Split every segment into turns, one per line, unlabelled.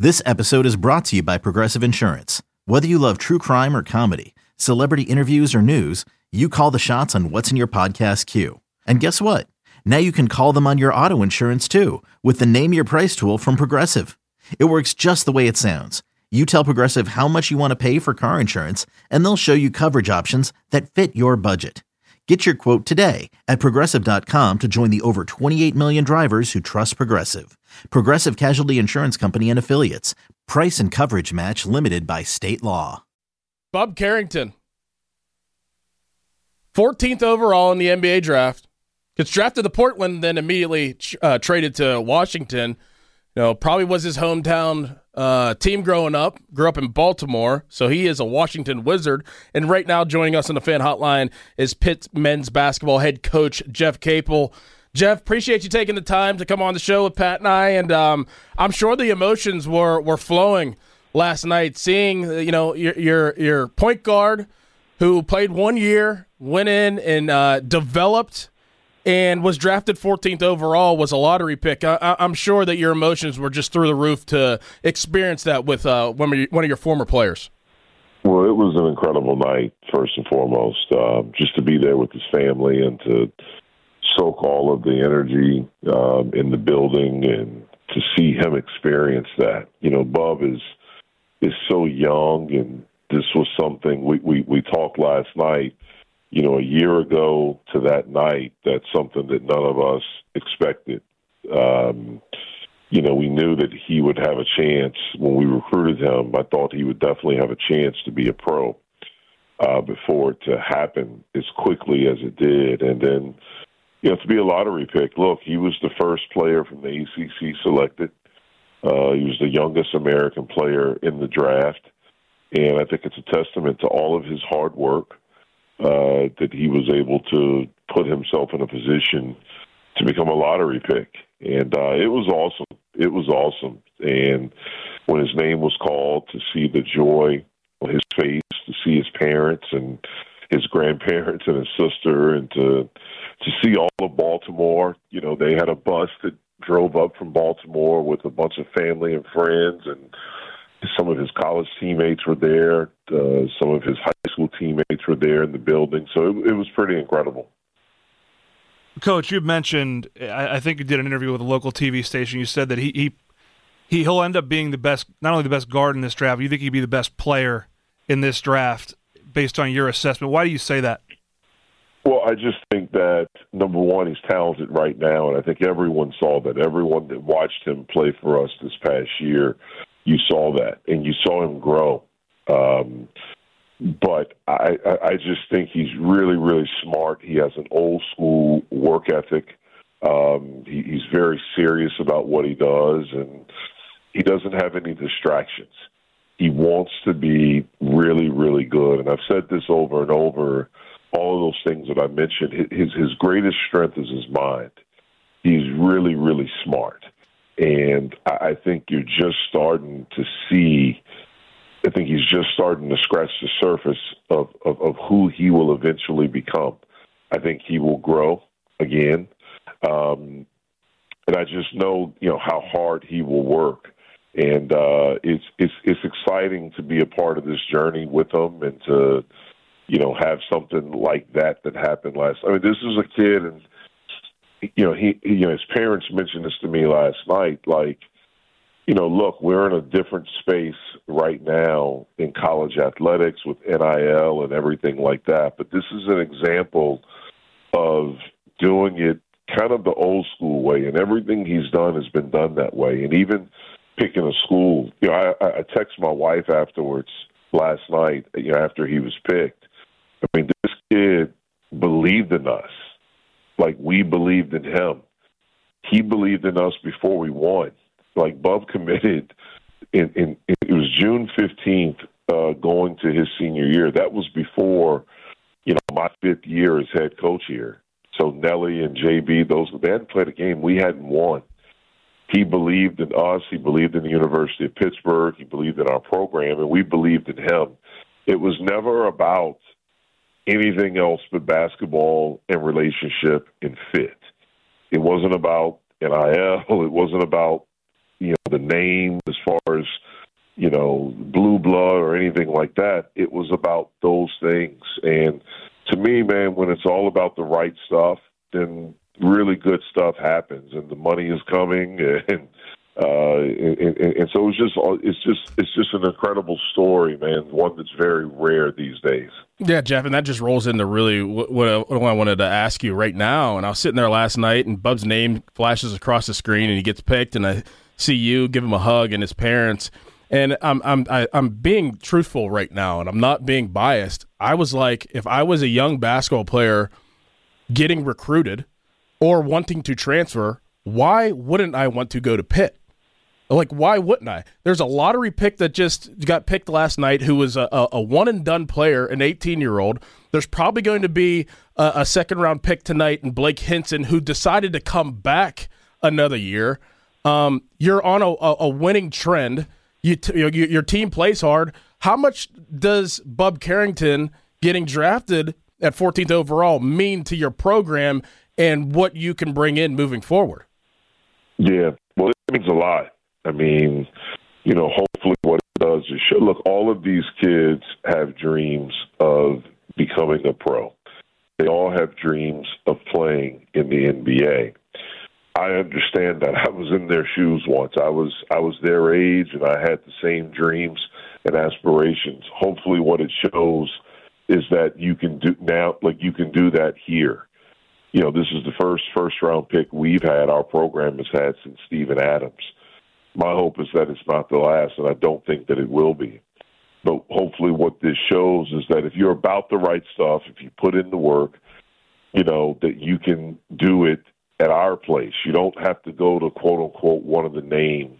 This episode is brought to you by Progressive Insurance. Whether you love true crime or comedy, celebrity interviews or news, you call the shots on what's in your podcast queue. And guess what? Now you can call them on your auto insurance too with the Name Your Price tool from Progressive. It works just the way it sounds. You tell Progressive how much you want to pay for car insurance, and they'll show you coverage options that fit your budget. Get your quote today at Progressive.com to join the over 28 million drivers who trust Progressive. Progressive Casualty Insurance Company and Affiliates. Price and coverage match limited by state law.
Bub Carrington, 14th overall in the NBA draft. Gets drafted to Portland, then immediately traded to Washington. Probably was his hometown team growing up. Grew up in Baltimore, so he is a Washington Wizard. And right now joining us on the fan hotline is Pitt men's basketball head coach Jeff Capel. Jeff, appreciate you taking the time to come on the show with Pat and I. And I'm sure the emotions were flowing last night, seeing your point guard who played 1 year, went in and developed, and was drafted 14th overall, was a lottery pick. I'm sure that your emotions were just through the roof to experience that with one of your former players.
Well, it was an incredible night, first and foremost, just to be there with his family and to soak all of the energy in the building and to see him experience that. Bub is so young, and this was something we talked last night. A year ago to that night, that's something that none of us expected. We knew that he would have a chance when we recruited him. I thought he would definitely have a chance to be a pro before it to happen as quickly as it did. And then, to be a lottery pick, look, he was the first player from the ACC selected. He was the youngest American player in the draft. And I think it's a testament to all of his hard work. That he was able to put himself in a position to become a lottery pick. And it was awesome. It was awesome. And when his name was called, to see the joy on his face, to see his parents and his grandparents and his sister, and to see all of Baltimore. They had a bus that drove up from Baltimore with a bunch of family and friends, and some of his college teammates were there. Some of his high school teammates were there in the building. So it was pretty incredible.
Coach, you mentioned, I think you did an interview with a local TV station. You said that he'll end up being the best, not only the best guard in this draft, but you think he'd be the best player in this draft based on your assessment. Why do you say that?
Well, I just think that, number one, he's talented right now, and I think everyone saw that. Everyone that watched him play for us this past year, you saw that, and you saw him grow. But I just think he's really, really smart. He has an old-school work ethic. He's very serious about what he does, and he doesn't have any distractions. He wants to be really, really good. And I've said this over and over, all of those things that I mentioned. His greatest strength is his mind. He's really, really smart. And I think you're just starting to see, I think he's just starting to scratch the surface of who he will eventually become. I think he will grow again. And I just know, how hard he will work. And it's exciting to be a part of this journey with him and to, have something like that happened last. I mean, this is a kid, and his parents mentioned this to me last night. Like, look, we're in a different space right now in college athletics with NIL and everything like that. But this is an example of doing it kind of the old school way, and everything he's done has been done that way. And even picking a school, I texted my wife afterwards last night, after he was picked. I mean, this kid believed in us. Like, we believed in him. He believed in us before we won. Like, Bub committed it was June 15th going to his senior year. That was before, my fifth year as head coach here. So Nelly and JB, they hadn't played a game. We hadn't won. He believed in us. He believed in the University of Pittsburgh. He believed in our program, and we believed in him. It was never about anything else but basketball and relationship and fit. It wasn't about NIL. It wasn't about, the name as far as blue blood or anything like that. It was about those things. And to me, man, when it's all about the right stuff, then really good stuff happens, and the money is coming, and so it's just an incredible story, man. One that's very rare these days.
Yeah, Jeff, and that just rolls into really what I wanted to ask you right now. And I was sitting there last night, and Bub's name flashes across the screen, and he gets picked, and I see you give him a hug and his parents. And I'm being truthful right now, and I'm not being biased. I was like, if I was a young basketball player getting recruited or wanting to transfer, why wouldn't I want to go to Pitt? Like, why wouldn't I? There's a lottery pick that just got picked last night who was a one-and-done player, an 18-year-old. There's probably going to be a second-round pick tonight in Blake Hinson, who decided to come back another year. You're on a winning trend. Your team plays hard. How much does Bub Carrington getting drafted at 14th overall mean to your program and what you can bring in moving forward?
Yeah, well, it means a lot. I mean, hopefully what it does is show, look, all of these kids have dreams of becoming a pro. They all have dreams of playing in the NBA. I understand that. I was in their shoes once. I was their age, and I had the same dreams and aspirations. Hopefully what it shows is that you can do now, like you can do that here. This is the first-round pick we've had, our program has had since Steven Adams. My hope is that it's not the last, and I don't think that it will be. But hopefully what this shows is that if you're about the right stuff, if you put in the work, that you can do it at our place. You don't have to go to, quote-unquote, one of the names.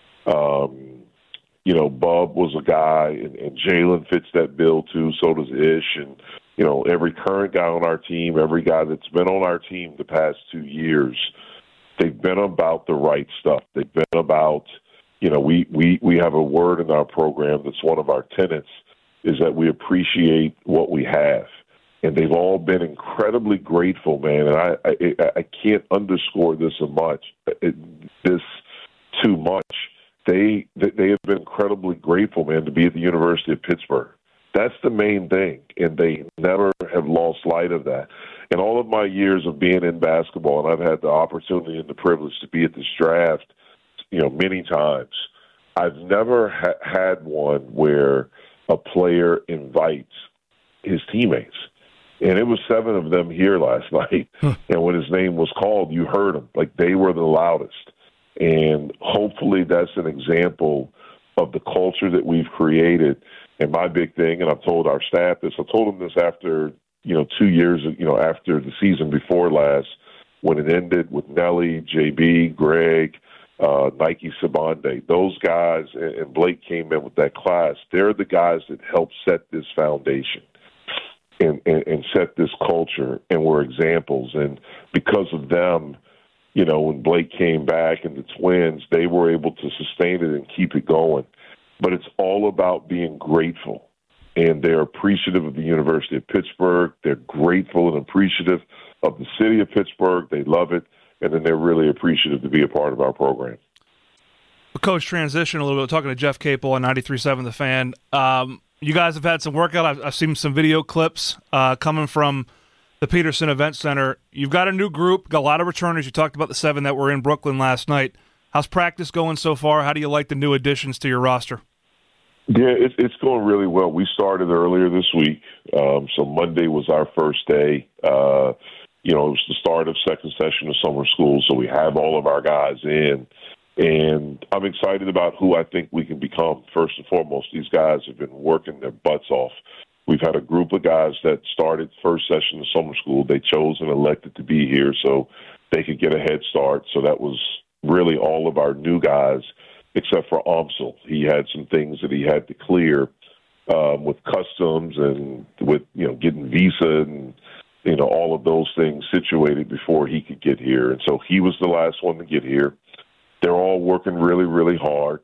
Bub was a guy, and Jalen fits that bill too, so does Ish, and every current guy on our team, every guy that's been on our team the past 2 years, they've been about the right stuff. They've been about, we have a word in our program that's one of our tenets, is that we appreciate what we have. And they've all been incredibly grateful, man. And I can't underscore this too much. They have been incredibly grateful, man, to be at the University of Pittsburgh. That's the main thing, and they never have lost sight of that. In all of my years of being in basketball, and I've had the opportunity and the privilege to be at this draft, many times, I've never had one where a player invites his teammates. And it was 7 of them here last night. And when his name was called, you heard them. Like, they were the loudest. And hopefully that's an example of the culture that we've created. And my big thing, and I've told our staff this, I told them this after, 2 years, after the season before last, when it ended with Nelly, JB, Greg, Nike Sabande. Those guys, and Blake came in with that class, they're the guys that helped set this foundation and set this culture and were examples. And because of them, when Blake came back and the Twins, they were able to sustain it and keep it going. But it's all about being grateful. And they're appreciative of the University of Pittsburgh. They're grateful and appreciative of the city of Pittsburgh. They love it. And then they're really appreciative to be a part of our program.
Coach, transition a little bit, talking to Jeff Capel on 93.7 The Fan. You guys have had some workout. I've seen some video clips coming from the Peterson Event Center. You've got a new group, got a lot of returners. You talked about the 7 that were in Brooklyn last night. How's practice going so far? How do you like the new additions to your roster?
Yeah, it's going really well. We started earlier this week, so Monday was our first day. It was the start of second session of summer school, so we have all of our guys in. And I'm excited about who I think we can become. First and foremost, these guys have been working their butts off. We've had a group of guys that started first session of summer school. They chose and elected to be here so they could get a head start. So that was really all of our new guys, except for Amsel. He had some things that he had to clear with customs and with, getting visa and, all of those things situated before he could get here. And so he was the last one to get here. They're all working really, really hard.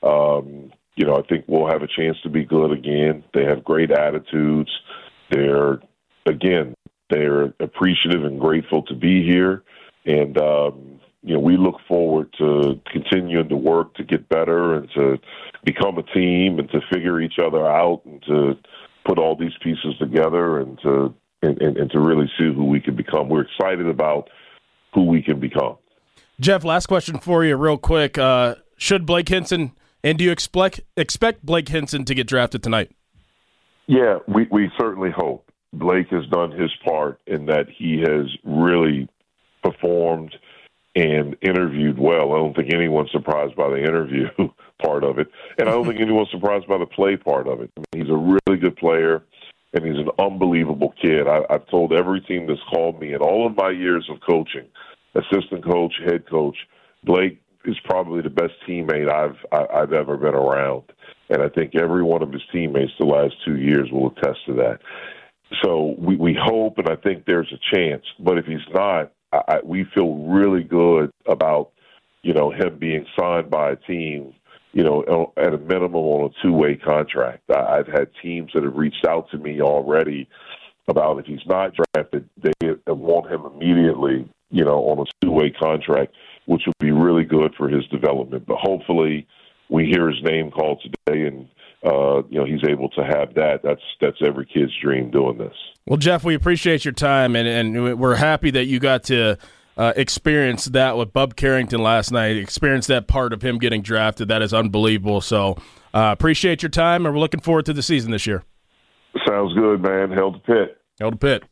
I think we'll have a chance to be good again. They have great attitudes. They're appreciative and grateful to be here. And, we look forward to continuing to work to get better and to become a team and to figure each other out and to put all these pieces together and to really see who we can become. We're excited about who we can become.
Jeff, last question for you real quick. Should Blake Hinson, and do you expect Blake Hinson to get drafted tonight?
Yeah, we certainly hope. Blake has done his part in that he has really performed and interviewed well. I don't think anyone's surprised by the interview part of it, and I don't think anyone's surprised by the play part of it. I mean, he's a really good player, and he's an unbelievable kid. I've told every team that's called me in all of my years of coaching, assistant coach, head coach, Blake is probably the best teammate I've ever been around, and I think every one of his teammates the last 2 years will attest to that. So we hope, and I think there's a chance. But if he's not, we feel really good about, him being signed by a team, at a minimum on a two-way contract. I've had teams that have reached out to me already about if he's not drafted, they want him immediately, on a two-way contract, which would be really good for his development. But hopefully we hear his name called today and, he's able to have that. That's every kid's dream doing this.
Well, Jeff, we appreciate your time, and we're happy that you got to experience that with Bub Carrington last night, experience that part of him getting drafted. That is unbelievable. So appreciate your time, and we're looking forward to the season this year.
Sounds good, man. Held to Pitt.
Held to Pitt.